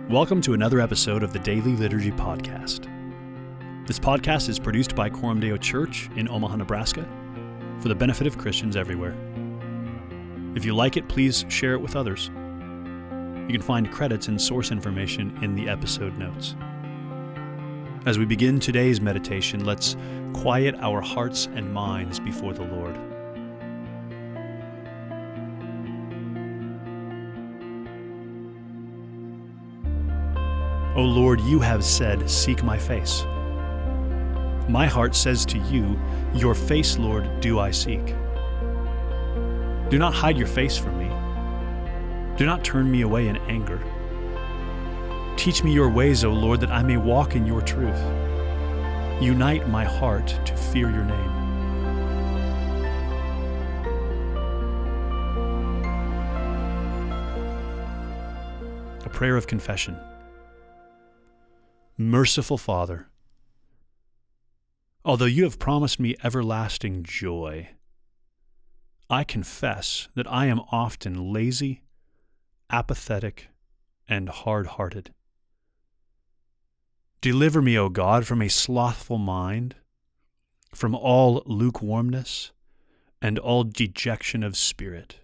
Welcome to another episode of the Daily Liturgy Podcast. This podcast is produced by Coram Deo Church in Omaha, Nebraska, for the benefit of Christians everywhere. If you like it, please share it with others. You can find credits and source information in the episode notes. As we begin today's meditation, let's quiet our hearts and minds before the Lord. O Lord, you have said, "Seek my face." My heart says to you, "Your face, Lord, do I seek." Do not hide your face from me. Do not turn me away in anger. Teach me your ways, O Lord, that I may walk in your truth. Unite my heart to fear your name. A prayer of confession. Merciful Father, although you have promised me everlasting joy, I confess that I am often lazy, apathetic, and hard-hearted. Deliver me, O God, from a slothful mind, from all lukewarmness, and all dejection of spirit.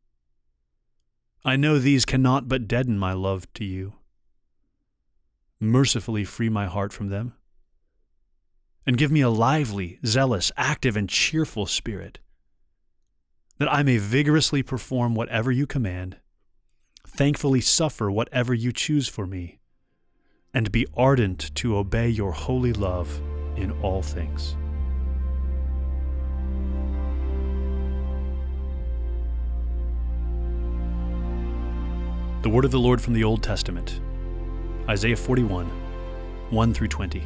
I know these cannot but deaden my love to you. Mercifully free my heart from them, and give me a lively, zealous, active, and cheerful spirit, that I may vigorously perform whatever you command, thankfully suffer whatever you choose for me, and be ardent to obey your holy love in all things. The word of the Lord from the Old Testament, Isaiah 41, 1 through 20.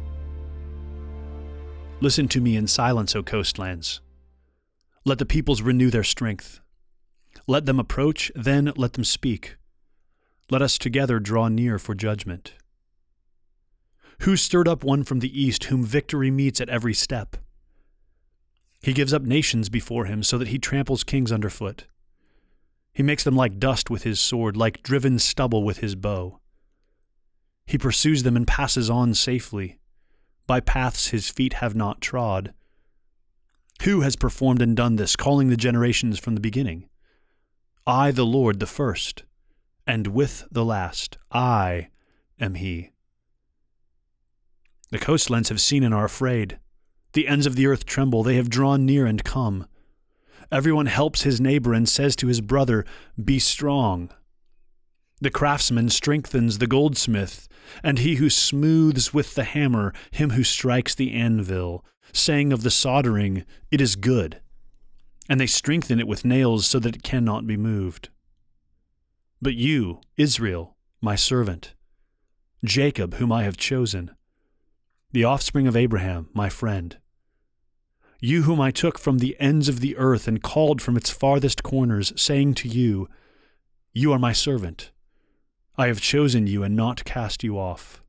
Listen to me in silence, O coastlands. Let the peoples renew their strength. Let them approach, then let them speak. Let us together draw near for judgment. Who stirred up one from the east, whom victory meets at every step? He gives up nations before him, so that he tramples kings underfoot. He makes them like dust with his sword, like driven stubble with his bow. He pursues them and passes on safely, by paths his feet have not trod. Who has performed and done this, calling the generations from the beginning? I, the Lord, the first, and with the last, I am he. The coastlands have seen and are afraid. The ends of the earth tremble. They have drawn near and come. Everyone helps his neighbor and says to his brother, "Be strong." The craftsman strengthens the goldsmith, and he who smooths with the hammer him who strikes the anvil, saying of the soldering, "It is good." And they strengthen it with nails so that it cannot be moved. But you, Israel, my servant, Jacob, whom I have chosen, the offspring of Abraham, my friend, you whom I took from the ends of the earth and called from its farthest corners, saying to you, "You are my servant. I have chosen you and not cast you off.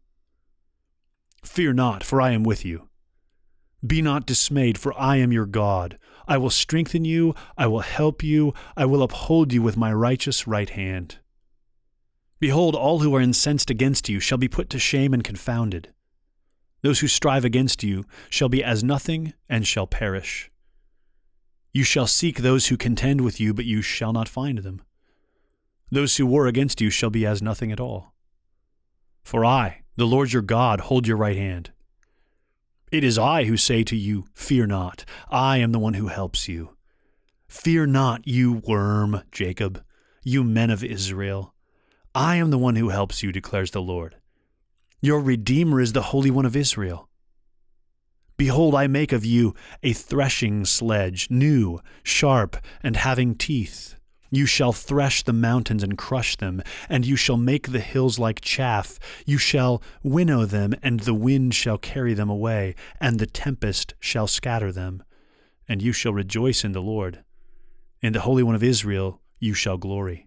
Fear not, for I am with you. Be not dismayed, for I am your God. I will strengthen you, I will help you, I will uphold you with my righteous right hand. Behold, all who are incensed against you shall be put to shame and confounded. Those who strive against you shall be as nothing and shall perish. You shall seek those who contend with you, but you shall not find them. Those who war against you shall be as nothing at all. For I, the Lord your God, hold your right hand. It is I who say to you, "Fear not." I am the one who helps you. Fear not, you worm, Jacob, you men of Israel. I am the one who helps you, declares the Lord. Your Redeemer is the Holy One of Israel. Behold, I make of you a threshing sledge, new, sharp, and having teeth. You shall thresh the mountains and crush them, and you shall make the hills like chaff. You shall winnow them, and the wind shall carry them away, and the tempest shall scatter them. And you shall rejoice in the Lord. In the Holy One of Israel you shall glory.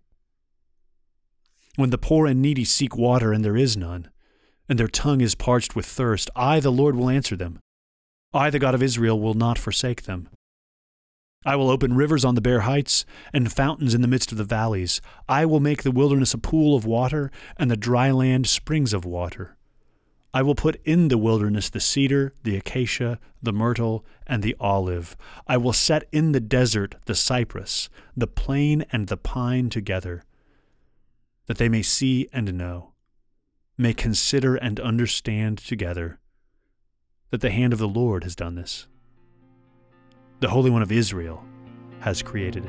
When the poor and needy seek water, and there is none, and their tongue is parched with thirst, I, the Lord, will answer them. I, the God of Israel, will not forsake them. I will open rivers on the bare heights and fountains in the midst of the valleys. I will make the wilderness a pool of water and the dry land springs of water. I will put in the wilderness the cedar, the acacia, the myrtle, and the olive. I will set in the desert the cypress, the plane and the pine together, that they may see and know, may consider and understand together, that the hand of the Lord has done this. The Holy One of Israel has created it.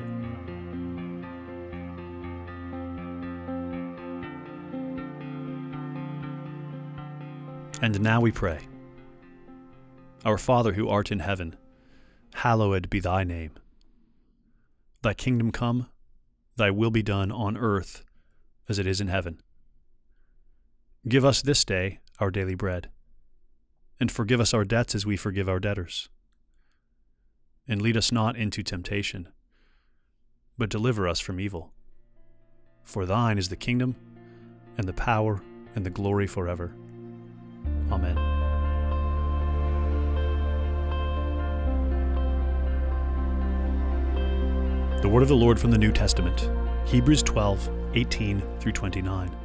And now we pray. Our Father who art in heaven, hallowed be thy name. Thy kingdom come, thy will be done on earth as it is in heaven. Give us this day our daily bread, and forgive us our debts as we forgive our debtors. And lead us not into temptation, but deliver us from evil. For thine is the kingdom, and the power, and the glory forever. Amen. The word of the Lord from the New Testament, Hebrews 12:18 through 29.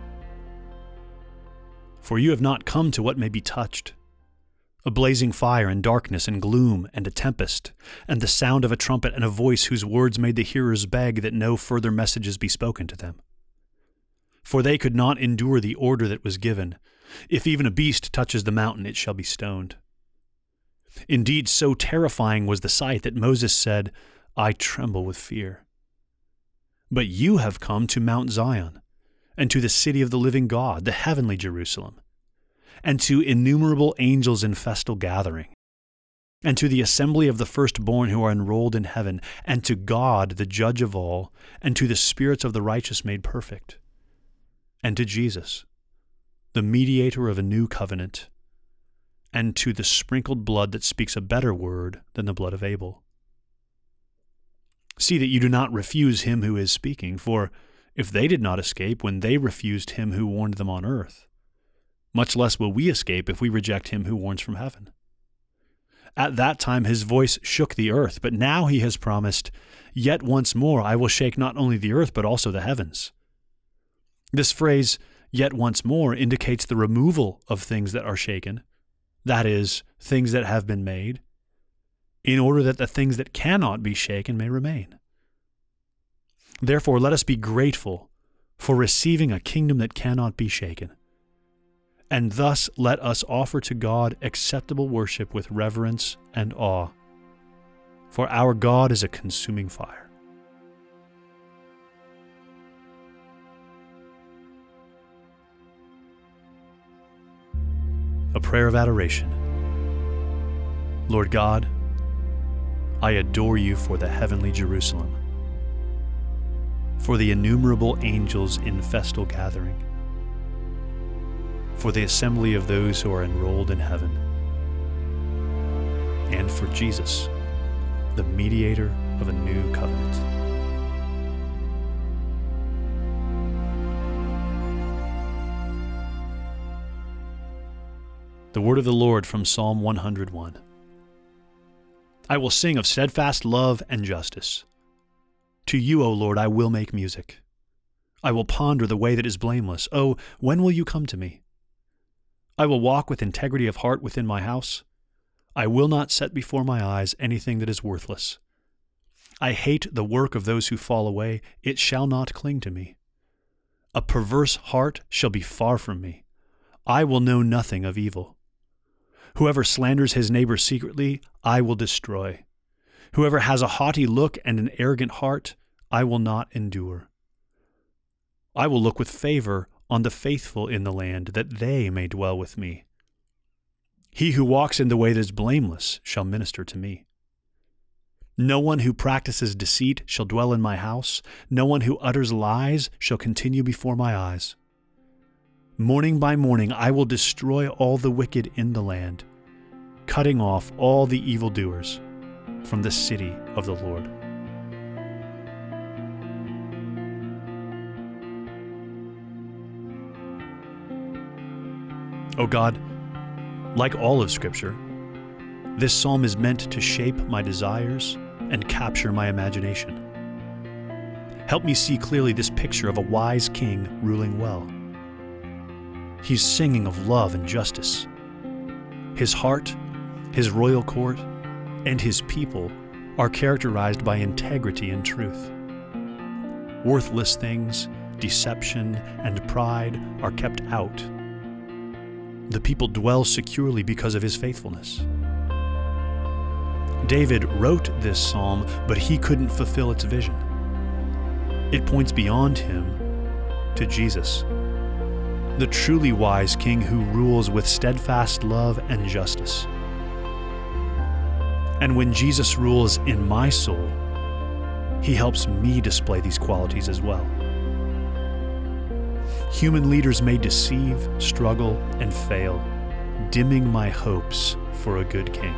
For you have not come to what may be touched, a blazing fire and darkness and gloom and a tempest, and the sound of a trumpet and a voice whose words made the hearers beg that no further messages be spoken to them. For they could not endure the order that was given, if even a beast touches the mountain, it shall be stoned. Indeed, so terrifying was the sight that Moses said, I tremble with fear. But you have come to Mount Zion, and to the city of the living God, the heavenly Jerusalem, and to innumerable angels in festal gathering, and to the assembly of the firstborn who are enrolled in heaven, and to God, the judge of all, and to the spirits of the righteous made perfect, and to Jesus, the mediator of a new covenant, and to the sprinkled blood that speaks a better word than the blood of Abel. See that you do not refuse him who is speaking, for if they did not escape when they refused him who warned them on earth, much less will we escape if we reject him who warns from heaven. At that time his voice shook the earth, but now he has promised, yet once more I will shake not only the earth but also the heavens. This phrase, yet once more, indicates the removal of things that are shaken, that is, things that have been made, in order that the things that cannot be shaken may remain. Therefore, let us be grateful for receiving a kingdom that cannot be shaken, and thus let us offer to God acceptable worship with reverence and awe, for our God is a consuming fire. A prayer of adoration. Lord God, I adore you for the heavenly Jerusalem, for the innumerable angels in festal gathering, for the assembly of those who are enrolled in heaven, and for Jesus, the mediator of a new covenant. The word of the Lord from Psalm 101. I will sing of steadfast love and justice. To you, O Lord, I will make music. I will ponder the way that is blameless. Oh, when will you come to me? I will walk with integrity of heart within my house. I will not set before my eyes anything that is worthless. I hate the work of those who fall away. It shall not cling to me. A perverse heart shall be far from me. I will know nothing of evil. Whoever slanders his neighbor secretly, I will destroy. Whoever has a haughty look and an arrogant heart, I will not endure. I will look with favor on the faithful in the land, that they may dwell with me. He who walks in the way that is blameless shall minister to me. No one who practices deceit shall dwell in my house. No one who utters lies shall continue before my eyes. Morning by morning I will destroy all the wicked in the land, cutting off all the evildoers from the city of the Lord. O God, like all of Scripture, this psalm is meant to shape my desires and capture my imagination. Help me see clearly this picture of a wise king ruling well. He's singing of love and justice. His heart, his royal court, and his people are characterized by integrity and truth. Worthless things, deception, and pride are kept out. The people dwell securely because of his faithfulness. David wrote this psalm, but he couldn't fulfill its vision. It points beyond him to Jesus, the truly wise king who rules with steadfast love and justice. And when Jesus rules in my soul, he helps me display these qualities as well. Human leaders may deceive, struggle, and fail, dimming my hopes for a good king.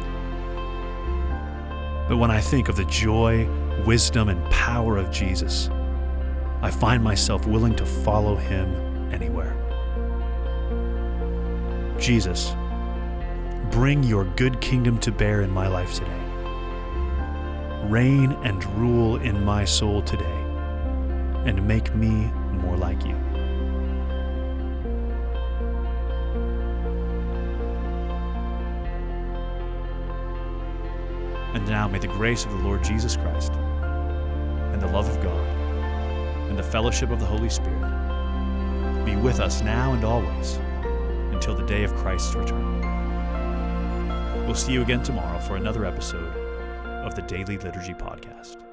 But when I think of the joy, wisdom, and power of Jesus, I find myself willing to follow him anywhere. Jesus, bring your good kingdom to bear in my life today. Reign and rule in my soul today, and make me more like you. And now may the grace of the Lord Jesus Christ, and the love of God, and the fellowship of the Holy Spirit be with us now and always, until the day of Christ's return. We'll see you again tomorrow for another episode of the Daily Liturgy Podcast.